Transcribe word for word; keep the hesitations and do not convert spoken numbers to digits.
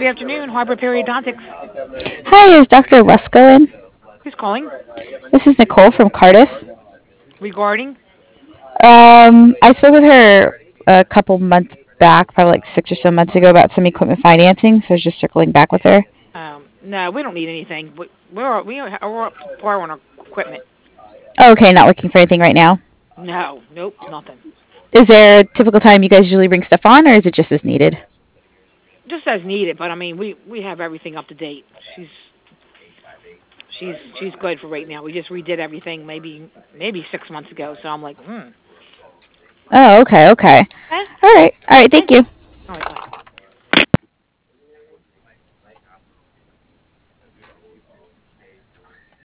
afternoon, Harbor Periodontics. Hi, is Doctor Rusko in? Who's calling? This is Nicole from Cardiff. Regarding? Um, I spoke with her a couple months back, probably like six or so months ago, about some equipment financing. So I was just circling back with her. Um, no, we don't need anything. We- We're we are we're up to par on our equipment. Oh, okay, not looking for anything right now. No, nope, nothing. Is there a typical time you guys usually bring stuff on, or is it just as needed? Just as needed, but I mean, we we have everything up to date. She's she's she's good for right now. We just redid everything maybe maybe six months ago. So I'm like, hmm. Oh, okay, okay. Eh, All right, all right. eh. Thank you. All right, bye.